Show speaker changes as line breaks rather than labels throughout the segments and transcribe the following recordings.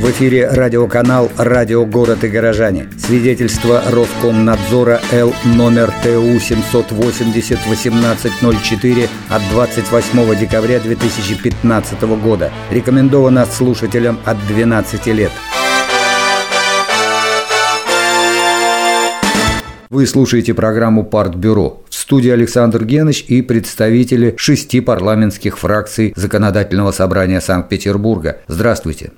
В эфире радиоканал «Радио Город и горожане». Свидетельство Роскомнадзора Л номер ТУ 780-1804 от 28 декабря 2015 года. Рекомендовано слушателям от 12 лет. Вы слушаете программу «Партбюро». В студии Александр Геныч и представители 6 парламентских фракций Законодательного собрания Санкт-Петербурга. Здравствуйте.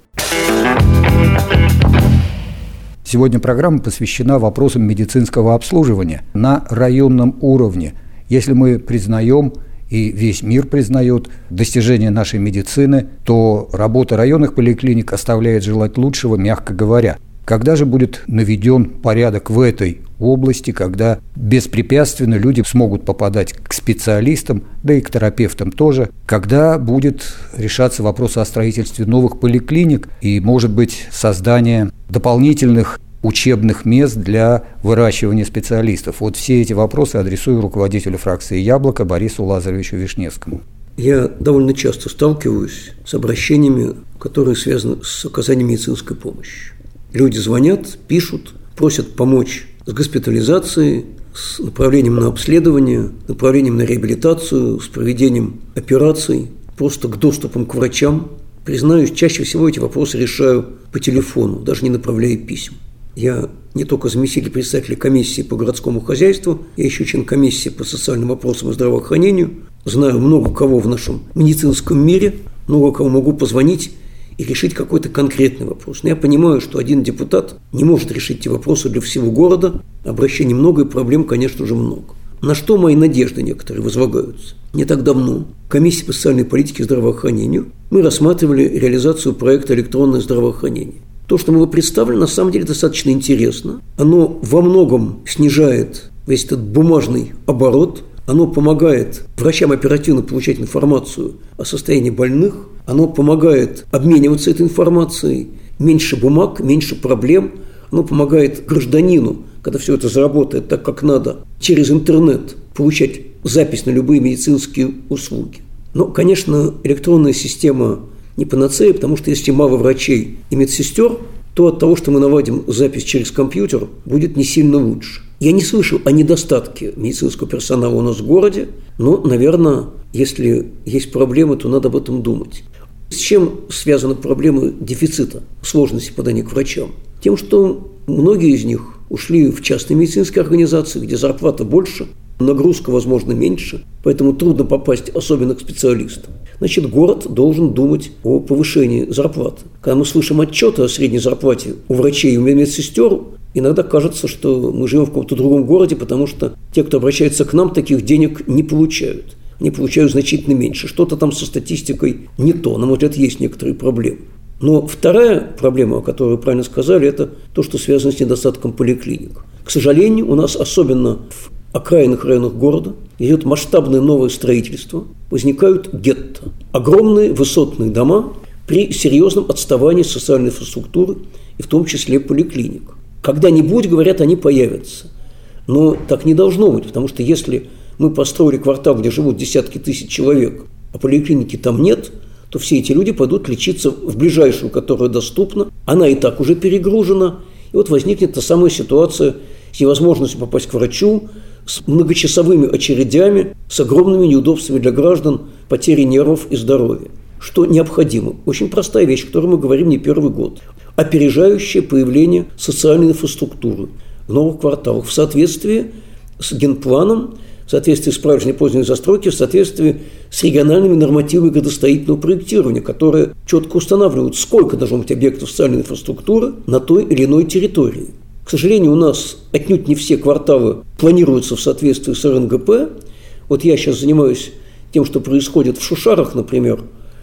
Сегодня программа посвящена вопросам медицинского обслуживания на районном уровне. Если мы признаем, и весь мир признает, достижения нашей медицины, то работа районных поликлиник оставляет желать лучшего, мягко говоря. Когда же будет наведен порядок в этой области, когда беспрепятственно люди смогут попадать к специалистам, да и к терапевтам тоже, когда будет решаться вопрос о строительстве новых поликлиник и, может быть, создание дополнительных учебных мест для выращивания специалистов? Вот все эти вопросы адресую руководителю фракции «Яблоко» Борису Лазаревичу Вишневскому.
Я довольно часто сталкиваюсь с обращениями, которые связаны с оказанием медицинской помощи. Люди звонят, пишут, просят помочь с госпитализацией, с направлением на обследование, направлением на реабилитацию, с проведением операций, просто к доступам к врачам. Признаюсь, чаще всего эти вопросы решаю по телефону, даже не направляя писем. Я не только заместитель председателя комиссии по городскому хозяйству, я еще член комиссии по социальным вопросам и здравоохранению, знаю много кого в нашем медицинском мире, много кому могу позвонить и решить какой-то конкретный вопрос. Но я понимаю, что один депутат не может решить эти вопросы для всего города. Обращений много и проблем, конечно же, много. На что мои надежды некоторые возлагаются? Не так давно в комиссии по социальной политике и здравоохранению мы рассматривали реализацию проекта «Электронное здравоохранение». То, что мы представили, на самом деле достаточно интересно. Оно во многом снижает весь этот бумажный оборот. Оно помогает врачам оперативно получать информацию о состоянии больных. Оно помогает обмениваться этой информацией. Меньше бумаг, меньше проблем. Оно помогает гражданину, когда все это заработает так, как надо, через интернет получать запись на любые медицинские услуги. Но, конечно, электронная система не панацея, потому что если мало врачей и медсестер, то от того, что мы наводим запись через компьютер, будет не сильно лучше. Я не слышал о недостатке медицинского персонала у нас в городе, но, наверное, если есть проблемы, то надо об этом думать. С чем связаны проблемы дефицита, сложности подания к врачам? Тем, что многие из них ушли в частные медицинские организации, где зарплата больше, нагрузка, возможно, меньше, поэтому трудно попасть особенно к специалистам. Значит, город должен думать о повышении зарплаты. Когда мы слышим отчеты о средней зарплате у врачей и у медсестер, иногда кажется, что мы живем в каком-то другом городе, потому что те, кто обращается к нам, таких денег не получают. Они получают значительно меньше. Что-то там со статистикой не то. На мой взгляд, есть некоторые проблемы. Но вторая проблема, о которой вы правильно сказали, это то, что связано с недостатком поликлиник. К сожалению, у нас особенно в окраинных районах города идет масштабное новое строительство, возникают гетто, огромные высотные дома при серьезном отставании социальной инфраструктуры и в том числе поликлиник. Когда-нибудь, говорят, они появятся, но так не должно быть, потому что если мы построили квартал, где живут десятки тысяч человек, а поликлиники там нет, то все эти люди пойдут лечиться в ближайшую, которая доступна, она и так уже перегружена, и вот возникнет та самая ситуация с невозможностью попасть к врачу, с многочасовыми очередями, с огромными неудобствами для граждан, потерей нервов и здоровья. Что необходимо? Очень простая вещь, о которой мы говорим не первый год. Опережающее появление социальной инфраструктуры в новых кварталах в соответствии с генпланом, в соответствии с правильной поздней застройки, в соответствии с региональными нормативами градостроительного проектирования, которые четко устанавливают, сколько должно быть объектов социальной инфраструктуры на той или иной территории. К сожалению, у нас отнюдь не все кварталы планируются в соответствии с РНГП. Вот я сейчас занимаюсь тем, что происходит в Шушарах, например,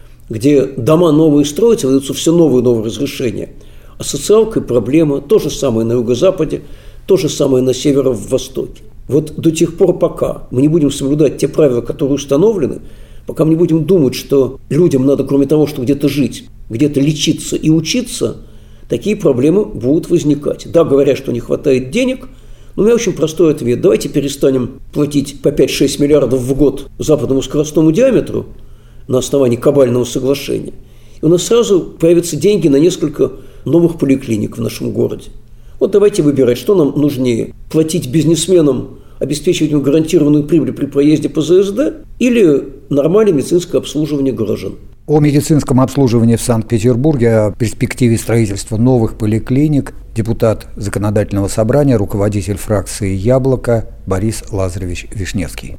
где дома новые строятся, выдаются все новые и новые разрешения. А с социалкой проблема, то же самое на юго-западе, то же самое на северо-востоке. Вот до тех пор, пока мы не будем соблюдать те правила, которые установлены, пока мы не будем думать, что людям надо, кроме того, чтобы где-то жить, где-то лечиться и учиться, такие проблемы будут возникать. Да, говорят, что не хватает денег, но у меня очень простой ответ. Давайте перестанем платить по 5-6 миллиардов в год западному скоростному диаметру на основании кабального соглашения. И у нас сразу появятся деньги на несколько новых поликлиник в нашем городе. Вот давайте выбирать, что нам нужнее. Платить бизнесменам, обеспечивать им гарантированную прибыль при проезде по ЗСД или нормальное медицинское обслуживание горожан.
О медицинском обслуживании в Санкт-Петербурге, о перспективе строительства новых поликлиник депутат Законодательного собрания, руководитель фракции «Яблоко» Борис Лазаревич Вишневский.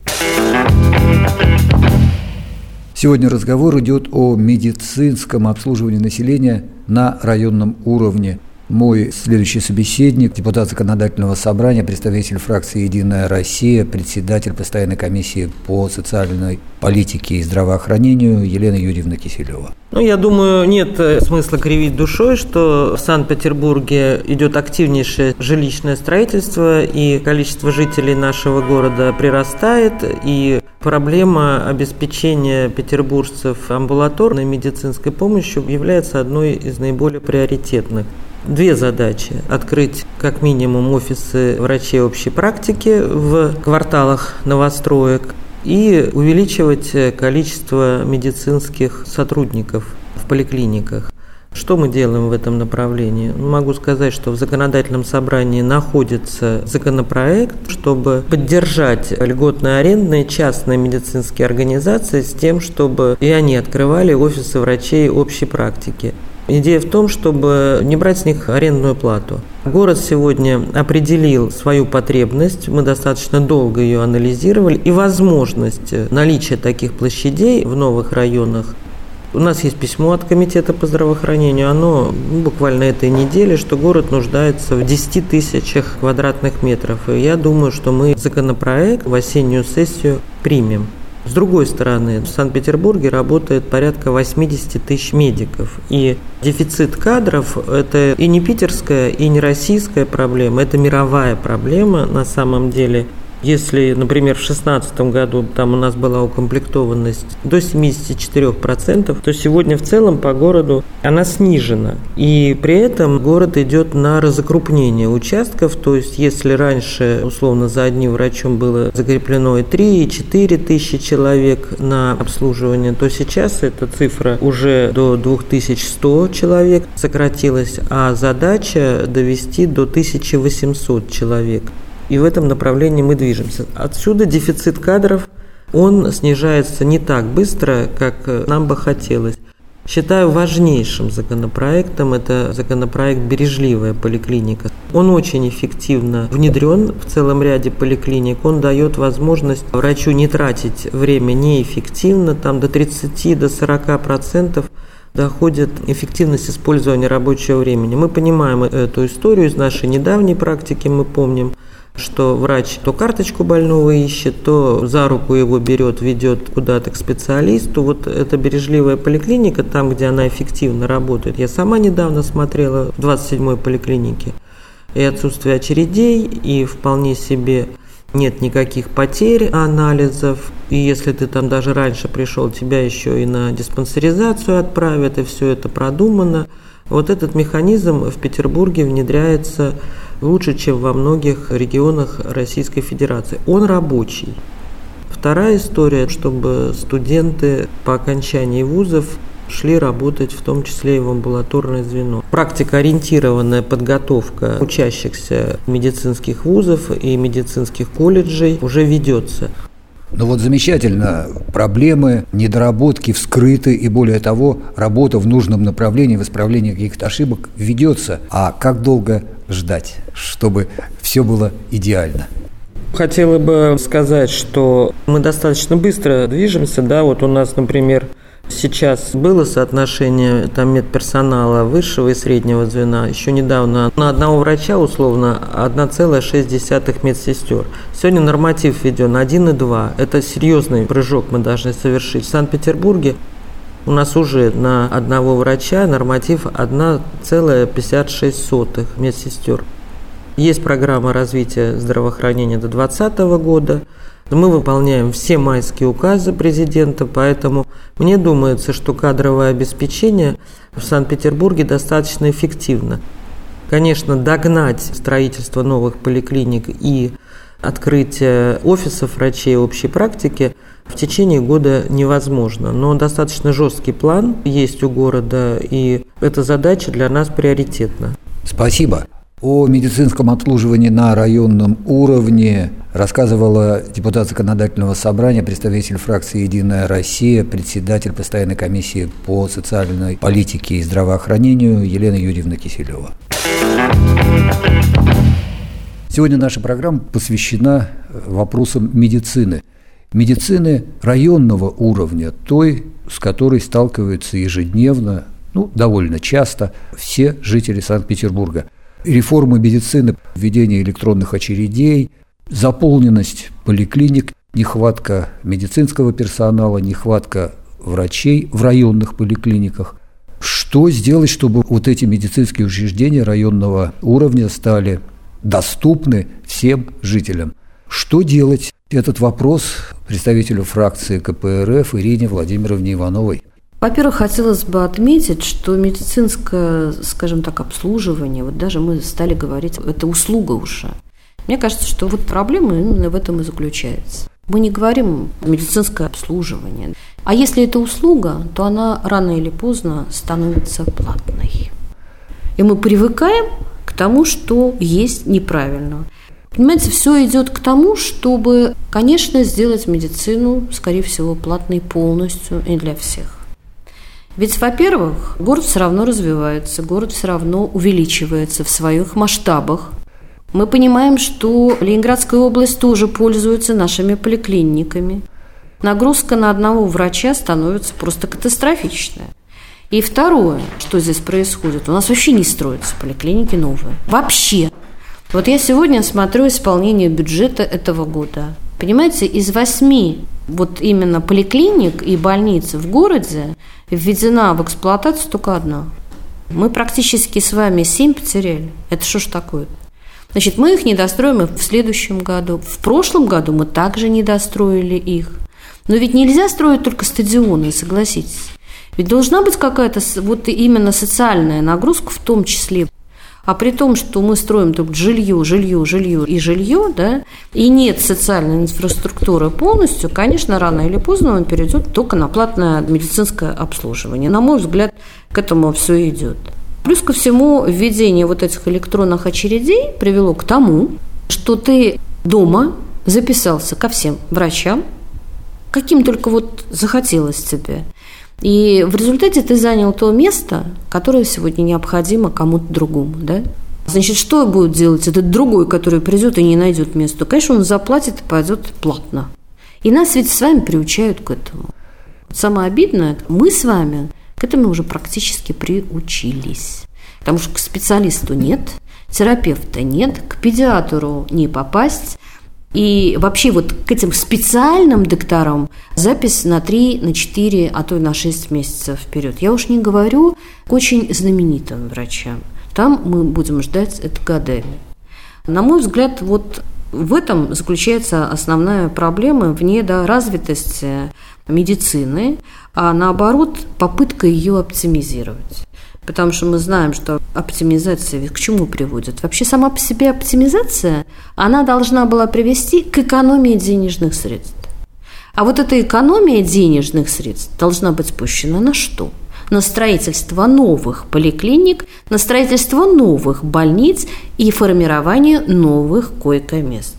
Сегодня разговор идет о медицинском обслуживании населения на районном уровне. Мой следующий собеседник – депутат Законодательного собрания, представитель фракции «Единая Россия», председатель постоянной комиссии по социальной политике и здравоохранению Елена Юрьевна Киселева.
Я думаю, нет смысла кривить душой, что в Санкт-Петербурге идет активнейшее жилищное строительство, и количество жителей нашего города прирастает, и проблема обеспечения петербуржцев амбулаторной медицинской помощью является одной из наиболее приоритетных. Две задачи – открыть как минимум офисы врачей общей практики в кварталах новостроек и увеличивать количество медицинских сотрудников в поликлиниках. Что мы делаем в этом направлении? Могу сказать, что в законодательном собрании находится законопроект, чтобы поддержать льготно-арендные частные медицинские организации с тем, чтобы и они открывали офисы врачей общей практики. Идея в том, чтобы не брать с них арендную плату. Город сегодня определил свою потребность, мы достаточно долго ее анализировали, и возможность наличия таких площадей в новых районах. У нас есть письмо от Комитета по здравоохранению, оно буквально этой неделе, что город нуждается в 10 тысячах квадратных метров. И я думаю, что мы законопроект в осеннюю сессию примем. С другой стороны, в Санкт-Петербурге работает порядка 80 тысяч медиков. И дефицит кадров – это и не питерская, и не российская проблема, это мировая проблема на самом деле. Если, например, в 2016 году там у нас была укомплектованность до 74%, то сегодня в целом по городу она снижена. И при этом город идет на разокрупнение участков, то есть если раньше условно за одним врачом было закреплено и 3, и 4 тысячи человек на обслуживание, то сейчас эта цифра уже до 2100 человек сократилась, а задача довести до 1800 человек. И в этом направлении мы движемся. Отсюда дефицит кадров, он снижается не так быстро, как нам бы хотелось. Считаю важнейшим законопроектом, это законопроект «Бережливая поликлиника». Он очень эффективно внедрен в целом ряде поликлиник. Он дает возможность врачу не тратить время неэффективно, там до 30-40% доходит эффективность использования рабочего времени. Мы понимаем эту историю из нашей недавней практики, мы помним, что врач то карточку больного ищет, то за руку его берет, ведет куда-то к специалисту. Вот эта бережливая поликлиника, там, где она эффективно работает. Я сама недавно смотрела в 27-й поликлинике. И отсутствие очередей, и вполне себе нет никаких потерь анализов. И если ты там даже раньше пришел, тебя еще и на диспансеризацию отправят, и все это продумано. Вот этот механизм в Петербурге внедряется лучше, чем во многих регионах Российской Федерации. Он рабочий. Вторая история, чтобы студенты по окончании вузов шли работать в том числе и в амбулаторное звено. Практикоориентированная подготовка учащихся медицинских вузов и медицинских колледжей уже ведется.
Ну вот замечательно, проблемы, недоработки вскрыты, и более того, работа в нужном направлении, в исправлении каких-то ошибок ведется. А как долго ждать, чтобы все было идеально?
Хотела бы сказать, что мы достаточно быстро движемся, да, вот у нас, например, сейчас было соотношение медперсонала высшего и среднего звена. Еще недавно на одного врача условно 1,6 медсестер. Сегодня норматив введен 1,2. Это серьезный прыжок мы должны совершить. В Санкт-Петербурге у нас уже на одного врача норматив 1,56 медсестер. Есть программа развития здравоохранения до 2020 года. Мы выполняем все майские указы президента, поэтому мне думается, что кадровое обеспечение в Санкт-Петербурге достаточно эффективно. Конечно, догнать строительство новых поликлиник и открытие офисов врачей общей практики в течение года невозможно. Но достаточно жесткий план есть у города, и эта задача для нас приоритетна.
Спасибо. О медицинском обслуживании на районном уровне рассказывала депутат Законодательного собрания, представитель фракции «Единая Россия», председатель постоянной комиссии по социальной политике и здравоохранению Елена Юрьевна Киселева. Сегодня наша программа посвящена вопросам медицины. Медицины районного уровня, той, с которой сталкиваются ежедневно, довольно часто все жители Санкт-Петербурга. Реформа медицины, введение электронных очередей, заполненность поликлиник, нехватка медицинского персонала, нехватка врачей в районных поликлиниках. Что сделать, чтобы вот эти медицинские учреждения районного уровня стали доступны всем жителям? Что делать? Этот вопрос представителю фракции КПРФ Ирине Владимировне Ивановой.
Во-первых, хотелось бы отметить, что медицинское, скажем так, обслуживание, даже мы стали говорить, это услуга уже. Мне кажется, что проблема именно в этом и заключается. Мы не говорим медицинское обслуживание. А если это услуга, то она рано или поздно становится платной. И мы привыкаем к тому, что есть неправильно. Понимаете, все идет к тому, чтобы, конечно, сделать медицину, скорее всего, платной полностью и для всех. Ведь, во-первых, город все равно развивается, город все равно увеличивается в своих масштабах. Мы понимаем, что Ленинградская область тоже пользуется нашими поликлиниками. Нагрузка на одного врача становится просто катастрофичная. И второе, что здесь происходит, у нас вообще не строятся поликлиники новые. Вообще. Вот я сегодня смотрю исполнение бюджета этого года. Понимаете, из 8 именно поликлиник и больниц в городе введена в эксплуатацию только одна. Мы практически с вами 7 потеряли. Это что ж такое? Значит, мы их не достроим и в следующем году. В прошлом году мы также не достроили их. Но ведь нельзя строить только стадионы, согласитесь. Ведь должна быть какая-то именно социальная нагрузка в том числе. А при том, что мы строим только жилье, да, и нет социальной инфраструктуры полностью, конечно, рано или поздно он перейдет только на платное медицинское обслуживание. На мой взгляд, к этому все идет. Плюс ко всему, введение этих электронных очередей привело к тому, что ты дома записался ко всем врачам, каким только захотелось тебе. И в результате ты занял то место, которое сегодня необходимо кому-то другому, да? Значит, что будет делать этот другой, который придет и не найдет место? Конечно, он заплатит и пойдет платно. И нас ведь с вами приучают к этому. Самое обидное, мы с вами к этому уже практически приучились. Потому что к специалисту нет, терапевта нет, к педиатру не попасть. И вообще к этим специальным докторам запись на 3, на 4, а то и на 6 месяцев вперед. Я уж не говорю к очень знаменитым врачам. Там мы будем ждать это годами. На мой взгляд, в этом заключается основная проблема в недоразвитости медицины, а наоборот попытка ее оптимизировать. Потому что мы знаем, что оптимизация к чему приводит? Вообще сама по себе оптимизация, она должна была привести к экономии денежных средств. А эта экономия денежных средств должна быть спущена на что? На строительство новых поликлиник, на строительство новых больниц и формирование новых койко-мест.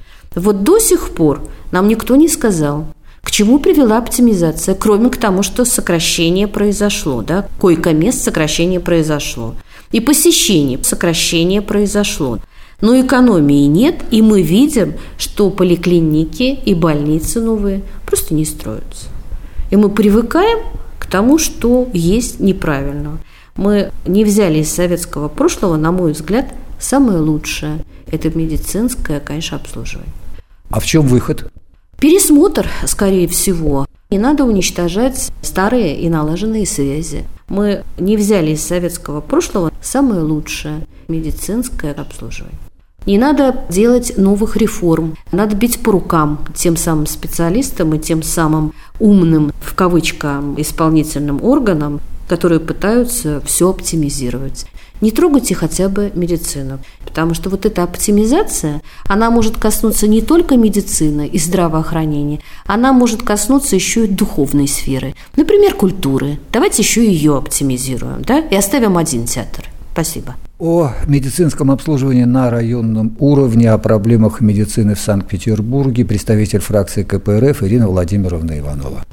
До сих пор нам никто не сказал, к чему привела оптимизация, кроме к тому, что сокращение произошло, да? Койко-мест сокращение произошло. И посещение сокращение произошло. Но экономии нет, и мы видим, что поликлиники и больницы новые просто не строятся. И мы привыкаем к тому, что есть неправильно. Мы не взяли из советского прошлого, на мой взгляд, самое лучшее – это медицинское, конечно, обслуживание.
А в чем выход?
Пересмотр, скорее всего. Не надо уничтожать старые и налаженные связи. Мы не взяли из советского прошлого самое лучшее – медицинское обслуживание. Не надо делать новых реформ. Надо бить по рукам тем самым специалистам и тем самым умным, в кавычках, исполнительным органам, которые пытаются все оптимизировать. не трогайте хотя бы медицину. Потому что вот эта оптимизация, она может коснуться не только медицины и здравоохранения, она может коснуться еще и духовной сферы. Например, культуры. Давайте еще ее оптимизируем, да, и оставим один театр. Спасибо.
О медицинском обслуживании на районном уровне, о проблемах медицины в Санкт-Петербурге представитель фракции КПРФ Ирина Владимировна Иванова.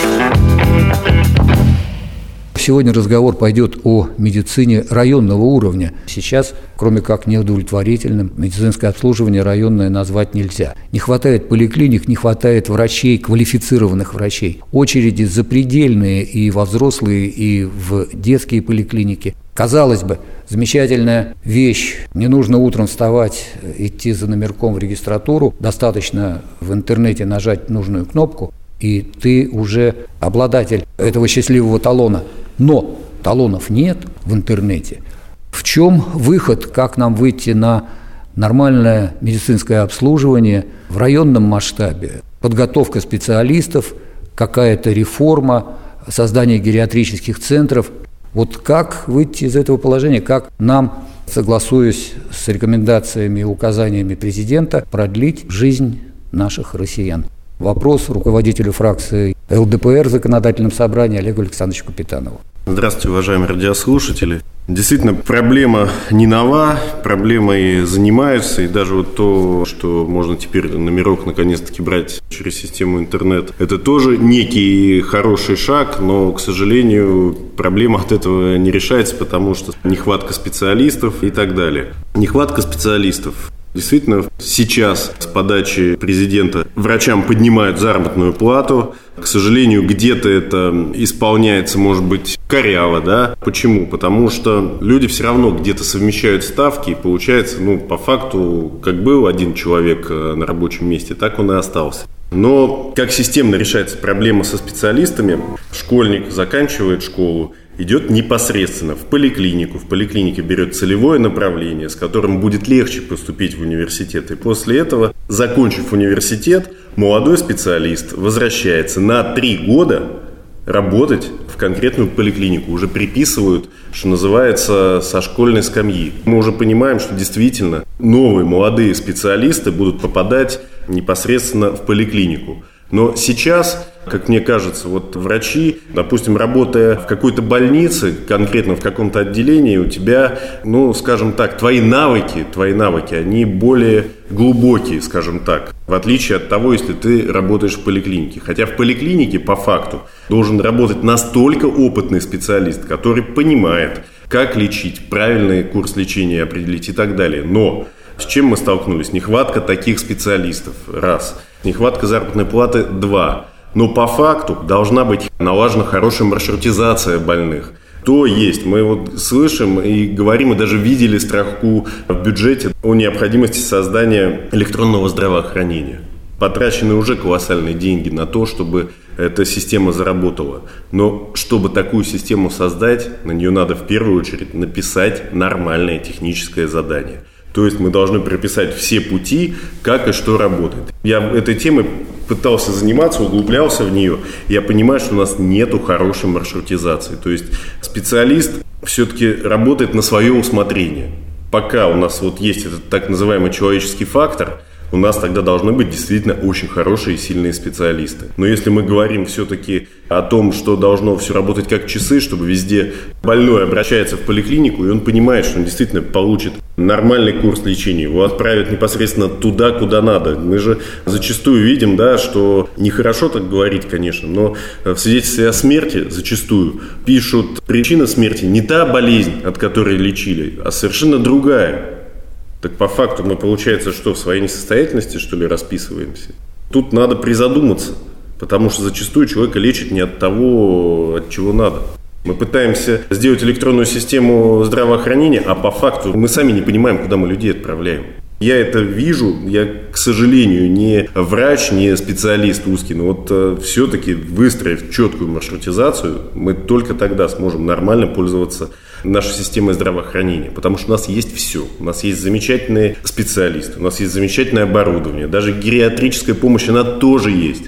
Сегодня разговор пойдет о медицине районного уровня. Сейчас, кроме как неудовлетворительным, медицинское обслуживание районное назвать нельзя. Не хватает поликлиник, не хватает врачей, квалифицированных врачей. Очереди запредельные и во взрослые, и в детские поликлиники. Казалось бы, замечательная вещь. Не нужно утром вставать, идти за номерком в регистратуру. Достаточно в интернете нажать нужную кнопку, и ты уже обладатель этого счастливого талона. Но талонов нет в интернете. В чем выход, как нам выйти на нормальное медицинское обслуживание в районном масштабе? Подготовка специалистов, какая-то реформа, создание гериатрических центров. Вот как выйти из этого положения, как нам, согласуясь с рекомендациями и указаниями президента, продлить жизнь наших россиян? Вопрос руководителю фракции ЛДПР в законодательном собрании Олегу Александровичу Капитанову.
Здравствуйте, уважаемые радиослушатели. Действительно, проблема не нова, проблемой занимаются, и даже вот то, что можно теперь номерок наконец-таки брать через систему интернет, это тоже некий хороший шаг, но, к сожалению, проблема от этого не решается, потому что нехватка специалистов и так далее. Нехватка специалистов. Действительно, сейчас с подачи президента врачам поднимают заработную плату. К сожалению, где-то это исполняется, может быть, коряво, да? Почему? Потому что люди все равно где-то совмещают ставки, и получается, по факту, как был один человек на рабочем месте, так он и остался. Но как системно решается проблема со специалистами? Школьник заканчивает школу, идет непосредственно в поликлинику. В поликлинике берет целевое направление, с которым будет легче поступить в университет. И после этого, закончив университет, молодой специалист возвращается на 3 года работать в конкретную поликлинику. Уже приписывают, что называется, со школьной скамьи. Мы уже понимаем, что действительно новые молодые специалисты будут попадать непосредственно в поликлинику. Но сейчас, как мне кажется, вот врачи, допустим, работая в какой-то больнице, конкретно в каком-то отделении, у тебя, скажем так, твои навыки, они более глубокие, скажем так, в отличие от того, если ты работаешь в поликлинике. Хотя в поликлинике, по факту, должен работать настолько опытный специалист, который понимает, как лечить, правильный курс лечения определить и так далее. Но с чем мы столкнулись? Нехватка таких специалистов, раз. Нехватка заработной платы, 2. Но по факту должна быть налажена хорошая маршрутизация больных. То есть, мы вот слышим и говорим, и даже видели строку в бюджете о необходимости создания электронного здравоохранения. Потрачены уже колоссальные деньги на то, чтобы эта система заработала. Но чтобы такую систему создать, на нее надо в первую очередь написать нормальное техническое задание. То есть мы должны прописать все пути, как и что работает. Я этой темой пытался заниматься, углублялся в нее. Я понимаю, что у нас нету хорошей маршрутизации. То есть специалист все-таки работает на свое усмотрение. Пока у нас вот есть этот так называемый человеческий фактор, у нас тогда должны быть действительно очень хорошие и сильные специалисты. Но если мы говорим все-таки о том, что должно все работать как часы, чтобы везде больной обращается в поликлинику, и он понимает, что он действительно получит нормальный курс лечения, его отправят непосредственно туда, куда надо. Мы же зачастую видим, да, что нехорошо так говорить, конечно, но в свидетельстве о смерти зачастую пишут: причина смерти не та болезнь, от которой лечили, а совершенно другая. Так по факту мы, получается, что в своей несостоятельности, что ли, расписываемся? Тут надо призадуматься, потому что зачастую человека лечат не от того, от чего надо. Мы пытаемся сделать электронную систему здравоохранения, а по факту мы сами не понимаем, куда мы людей отправляем. Я это вижу, я, к сожалению, не врач, не специалист узкий, но вот все-таки, выстроив четкую маршрутизацию, мы только тогда сможем нормально пользоваться нашей системой здравоохранения, потому что у нас есть все. У нас есть замечательные специалисты, у нас есть замечательное оборудование, даже гериатрическая помощь, она тоже есть.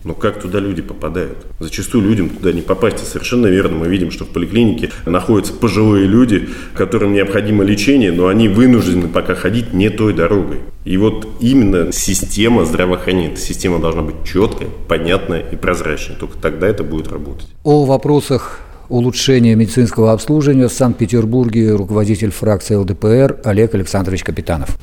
Но как туда люди попадают? Зачастую людям туда не попасть. И совершенно верно, мы видим, что в поликлинике находятся пожилые люди, которым необходимо лечение, но они вынуждены пока ходить не той дорогой. И вот именно система здравоохранения, эта система должна быть четкая, понятная и прозрачная. Только тогда это будет работать.
О вопросах улучшения медицинского обслуживания в Санкт-Петербурге руководитель фракции ЛДПР Олег Александрович Капитанов.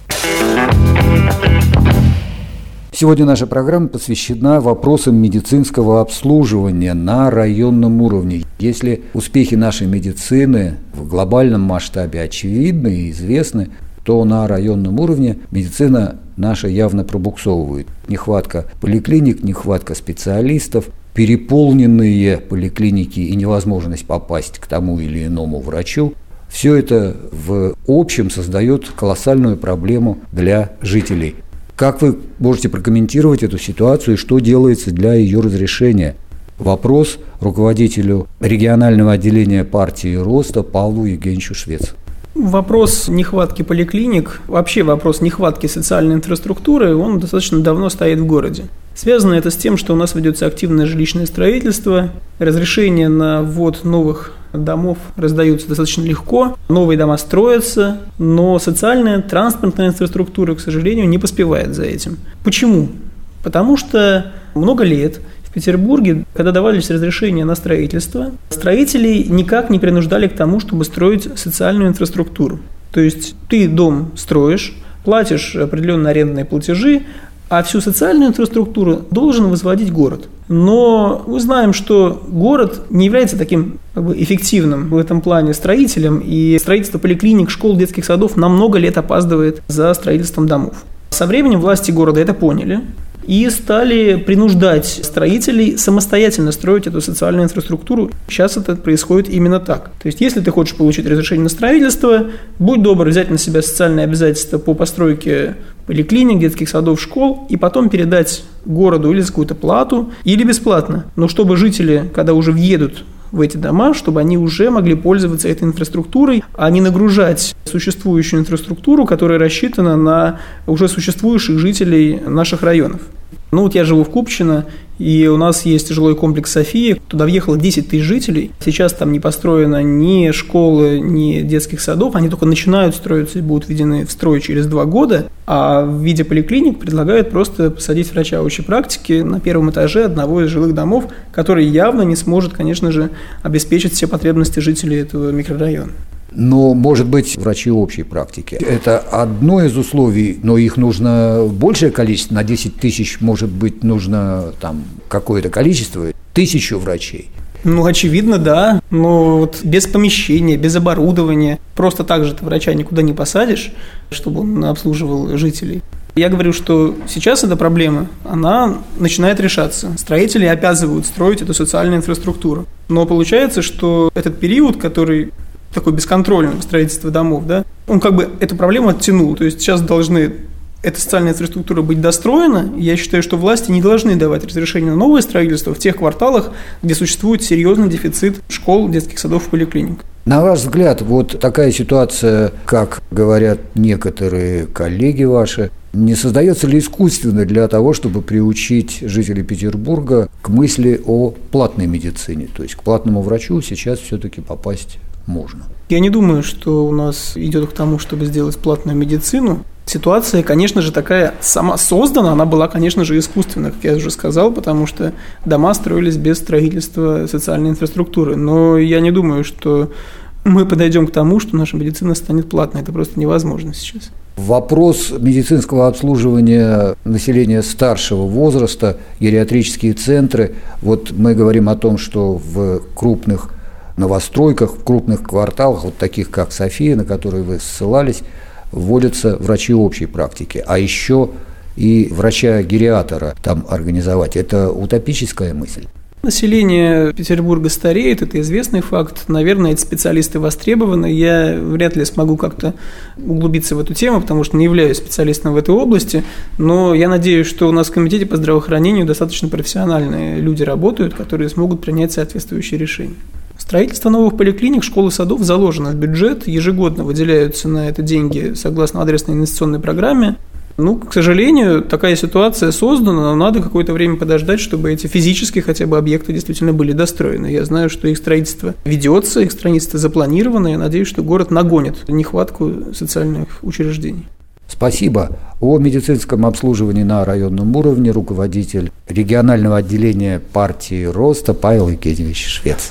Сегодня наша программа посвящена вопросам медицинского обслуживания на районном уровне. Если успехи нашей медицины в глобальном масштабе очевидны и известны, то на районном уровне медицина наша явно пробуксовывает. Нехватка поликлиник, нехватка специалистов, переполненные поликлиники и невозможность попасть к тому или иному врачу. Все это в общем создает колоссальную проблему для жителей. Как вы можете прокомментировать эту ситуацию и что делается для ее разрешения? Вопрос руководителю регионального отделения партии Роста Павлу Евгеньевичу Швецу.
Вопрос нехватки поликлиник, вообще вопрос нехватки социальной инфраструктуры, он достаточно давно стоит в городе. Связано это с тем, что у нас ведется активное жилищное строительство, разрешения на ввод новых домов раздаются достаточно легко, новые дома строятся, но социальная, транспортная инфраструктура, к сожалению, не поспевает за этим. Почему? Потому что много лет в Петербурге, когда давались разрешения на строительство, строителей никак не принуждали к тому, чтобы строить социальную инфраструктуру. То есть ты дом строишь, платишь определенные арендные платежи, а всю социальную инфраструктуру должен возводить город. Но мы знаем, что город не является таким эффективным в этом плане строителем, и строительство поликлиник, школ, детских садов на много лет опаздывает за строительством домов. Со временем власти города это поняли и стали принуждать строителей самостоятельно строить эту социальную инфраструктуру. Сейчас это происходит именно так. То есть, если ты хочешь получить разрешение на строительство, будь добр взять на себя социальные обязательства по постройке поликлиник, детских садов, школ, и потом передать городу или за какую-то плату, или бесплатно. Но чтобы жители, когда уже въедут в эти дома, чтобы они уже могли пользоваться этой инфраструктурой, а не нагружать существующую инфраструктуру, которая рассчитана на уже существующих жителей наших районов. Ну вот я живу в Купчино, и у нас есть жилой комплекс «София». Туда въехало 10 тысяч жителей. Сейчас там не построено ни школы, ни детских садов. Они только начинают строиться и будут введены в строй через 2 года. А в виде поликлиник предлагают просто посадить врача общей практики на первом этаже одного из жилых домов, который явно не сможет, конечно же, обеспечить все потребности жителей этого микрорайона.
Но, может быть, врачи общей практики. Это одно из условий, но их нужно большее количество. На 10 тысяч, может быть, нужно там какое-то количество, 1000 врачей.
Ну, очевидно, да. Но вот без помещения, без оборудования. Просто так же ты врача никуда не посадишь, чтобы он обслуживал жителей. Я говорю, что сейчас эта проблема, она начинает решаться. Строители обязывают строить эту социальную инфраструктуру. Но получается, что этот период, который такое бесконтрольное строительство домов, да, он как бы эту проблему оттянул. То есть сейчас должны эта социальная инфраструктура быть достроена. Я считаю, что власти не должны давать разрешение на новое строительство в тех кварталах, где существует серьезный дефицит школ, детских садов и поликлиник.
На ваш взгляд, вот такая ситуация, как говорят некоторые коллеги ваши, не создается ли искусственно для того, чтобы приучить жителей Петербурга к мысли о платной медицине? То есть к платному врачу сейчас все-таки попасть можно.
Я не думаю, что у нас идет к тому, чтобы сделать платную медицину. Ситуация, конечно же, такая сама создана, она была, конечно же, искусственна, как я уже сказал, потому что дома строились без строительства социальной инфраструктуры. Но я не думаю, что мы подойдем к тому, что наша медицина станет платной. Это просто невозможно сейчас.
Вопрос медицинского обслуживания населения старшего возраста, гериатрические центры. Вот мы говорим о том, что в крупных новостройках, в крупных кварталах, вот таких как София, на которые вы ссылались, вводятся врачи общей практики, а еще и врача-гериатора там организовать. Это утопическая мысль?
Население Петербурга стареет, это известный факт. Наверное, эти специалисты востребованы. Я вряд ли смогу как-то углубиться в эту тему, потому что не являюсь специалистом в этой области. Но я надеюсь, что у нас в Комитете по здравоохранению достаточно профессиональные люди работают, которые смогут принять соответствующие решения. Строительство новых поликлиник, школ и садов заложено в бюджет. Ежегодно выделяются на это деньги согласно адресной инвестиционной программе. К сожалению, такая ситуация создана, но надо какое-то время подождать, чтобы эти физические хотя бы объекты действительно были достроены. Я знаю, что их строительство ведется, их строительство запланировано, я надеюсь, что город нагонит нехватку социальных учреждений.
Спасибо. О медицинском обслуживании на районном уровне руководитель регионального отделения партии Роста Павел Евгеньевич Швец.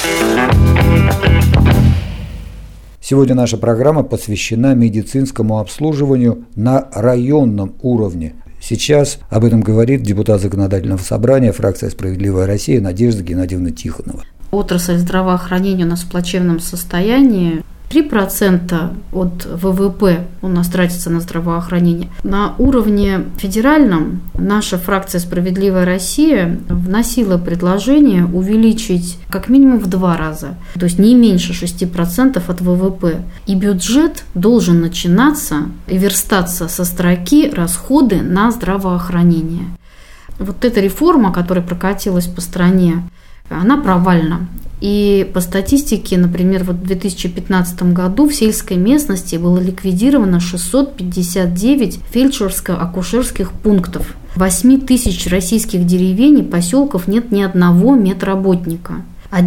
Сегодня наша программа посвящена медицинскому обслуживанию на районном уровне. Сейчас об этом говорит депутат Законодательного собрания, фракция «Справедливая Россия» Надежда Геннадьевна Тихонова.
Отрасль здравоохранения у нас в плачевном состоянии. 3% от ВВП у нас тратится на здравоохранение. На уровне федеральном наша фракция «Справедливая Россия» вносила предложение увеличить как минимум в 2 раза, то есть не меньше 6% от ВВП. И бюджет должен начинаться и верстаться со строки «Расходы на здравоохранение». Вот эта реформа, которая прокатилась по стране, она провальна. И по статистике, например, в 2015 году в сельской местности было ликвидировано 659 фельдшерско-акушерских пунктов. В 8 тысяч российских деревень и поселков нет ни одного медработника.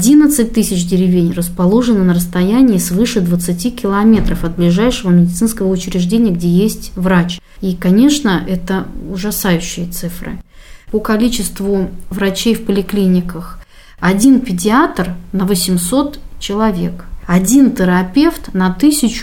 11 тысяч деревень расположены на расстоянии свыше 20 километров от ближайшего медицинского учреждения, где есть врач. И, конечно, это ужасающие цифры. По количеству врачей в поликлиниках 1 педиатр на 800 человек, 1 терапевт на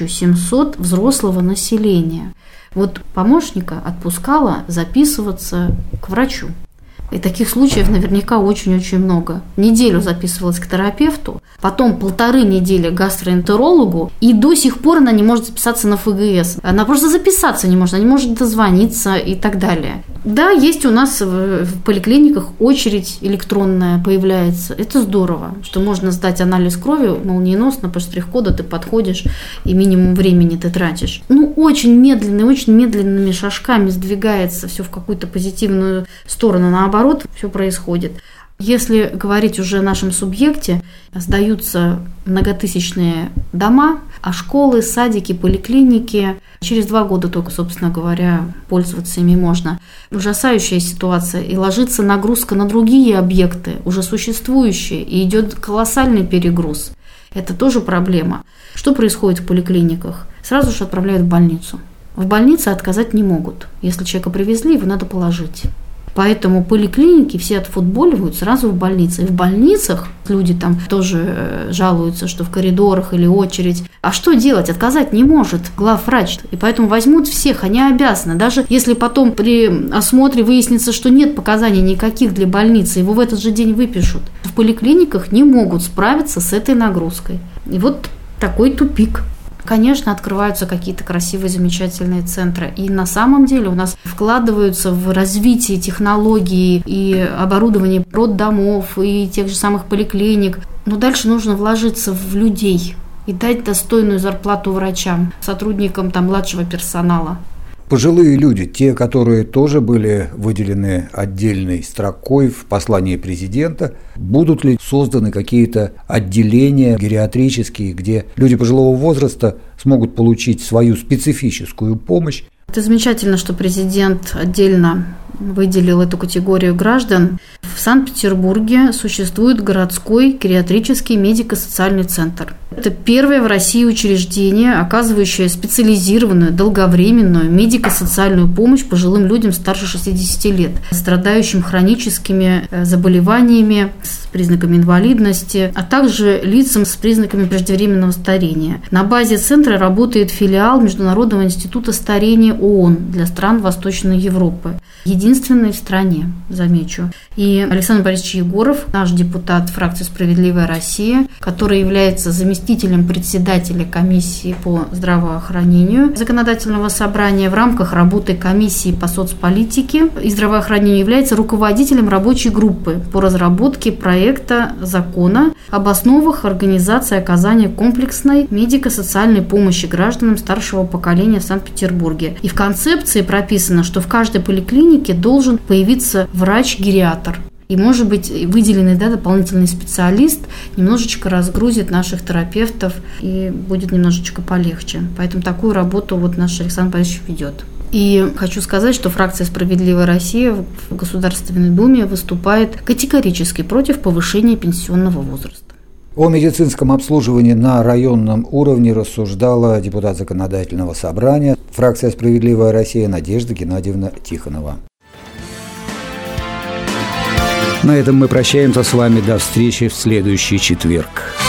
1700 взрослого населения. Вот помощника отпускала записываться к врачу. И таких случаев наверняка очень-очень много. Неделю записывалась к терапевту, потом 1,5 недели к гастроэнтерологу, и до сих пор она не может записаться на ФГС. Она просто записаться не может, она не может дозвониться и так далее. Да, есть у нас в поликлиниках очередь электронная появляется. Это здорово, что можно сдать анализ крови молниеносно, по штрих-коду ты подходишь и минимум времени ты тратишь. Очень медленными шажками сдвигается все в какую-то позитивную сторону. Наоборот, все происходит. Если говорить уже о нашем субъекте, сдаются многотысячные дома, а школы, садики, поликлиники через 2 года только, собственно говоря, пользоваться ими можно. Ужасающая ситуация, и ложится нагрузка на другие объекты, уже существующие, и идет колоссальный перегруз. Это тоже проблема. Что происходит в поликлиниках? Сразу же отправляют в больницу. В больнице отказать не могут. Если человека привезли, его надо положить. Поэтому поликлиники все отфутболивают сразу в больнице. И в больницах люди там тоже жалуются, что в коридорах или очередь. А что делать? Отказать не может главврач. И поэтому возьмут всех, они обязаны. Даже если потом при осмотре выяснится, что нет показаний никаких для больницы, его в этот же день выпишут. В поликлиниках не могут справиться с этой нагрузкой. И вот такой тупик. Конечно, открываются какие-то красивые, замечательные центры. И на самом деле у нас вкладываются в развитие технологий и оборудование роддомов и тех же самых поликлиник. Но дальше нужно вложиться в людей и дать достойную зарплату врачам, сотрудникам младшего персонала.
Пожилые люди, те, которые тоже были выделены отдельной строкой в послании президента, будут ли созданы какие-то отделения гериатрические, где люди пожилого возраста смогут получить свою специфическую помощь?
Это замечательно, что президент отдельно выделил эту категорию граждан. В Санкт-Петербурге существует городской гериатрический медико-социальный центр. Это первое в России учреждение, оказывающее специализированную, долговременную медико-социальную помощь пожилым людям старше 60 лет, страдающим хроническими заболеваниями с признаками инвалидности, а также лицам с признаками преждевременного старения. На базе центра работает филиал Международного института старения ООН для стран Восточной Европы. Единственный в стране, замечу. И Александр Борисович Егоров, наш депутат фракции «Справедливая Россия», который является заместителем председателя комиссии по здравоохранению Законодательного собрания в рамках работы комиссии по соцполитике и здравоохранению, является руководителем рабочей группы по разработке проекта закона об основах организации оказания комплексной медико-социальной помощи гражданам старшего поколения в Санкт-Петербурге. И в концепции прописано, что в каждой поликлинике должен появиться врач-гериатр. И, может быть, выделенный дополнительный специалист немножечко разгрузит наших терапевтов и будет немножечко полегче. Поэтому такую работу наш Александр Борисович ведет. И хочу сказать, что фракция «Справедливая Россия» в Государственной Думе выступает категорически против повышения пенсионного возраста.
О медицинском обслуживании на районном уровне рассуждала депутат Законодательного собрания, фракция «Справедливая Россия» Надежда Геннадьевна Тихонова. На этом мы прощаемся с вами до встречи в следующий четверг.